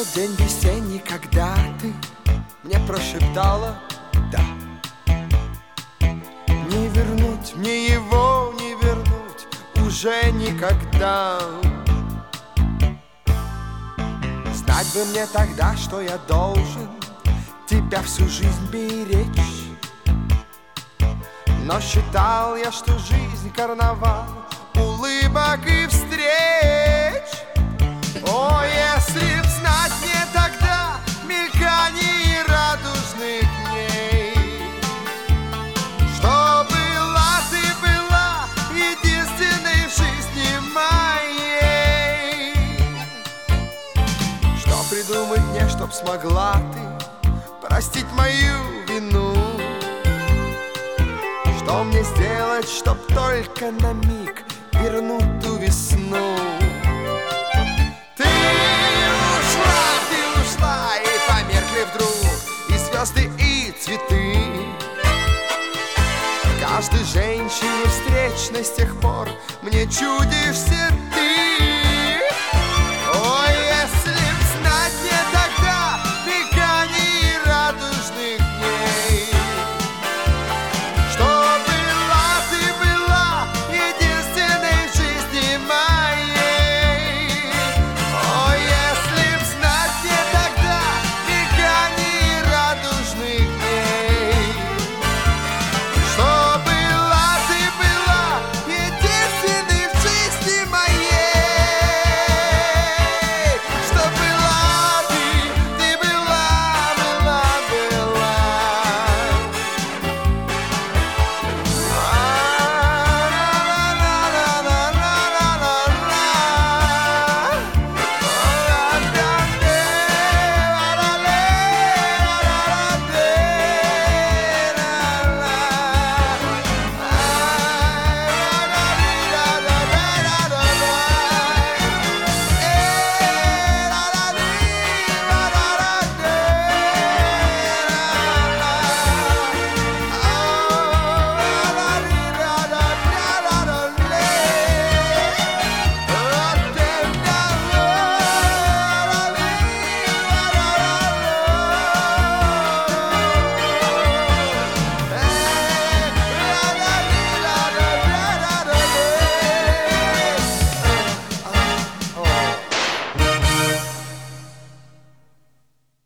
день весенний, когда ты мне прошептала «да». Не вернуть мне его, не вернуть уже никогда. Знать бы мне тогда, что я должен тебя всю жизнь беречь. Но считал я, что жизнь карнавал улыбок и встреч. О, если б знать мне тогда мельканий радужных дней, что была ты была единственной в жизни моей. Что придумать мне, чтоб смогла ты простить мою вину? Что мне сделать, чтоб только на миг вернуть ту весну? Ты ушла, и померкли вдруг и звезды, и цветы. Каждой женщине встречной с тех пор мне чудишься ты.